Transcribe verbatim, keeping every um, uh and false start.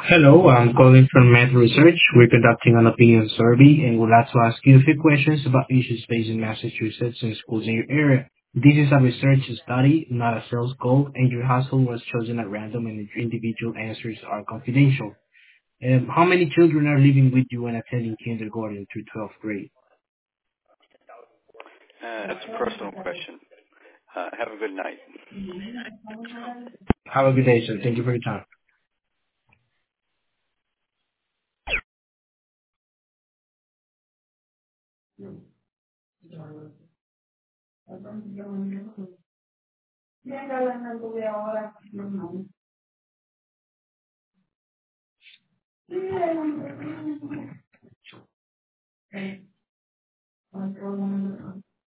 Hello, I'm calling from Met Research. We're conducting an opinion survey and would like to ask you a few questions about issues facing Massachusetts and schools in your area. This is a research study, not a sales call, and your household was chosen at random and your individual answers are confidential. Um, how many children are living with you and attending kindergarten through twelfth grade? Uh, that's a personal question. Uh, have a good night. Have a good day, sir. Thank you for your time.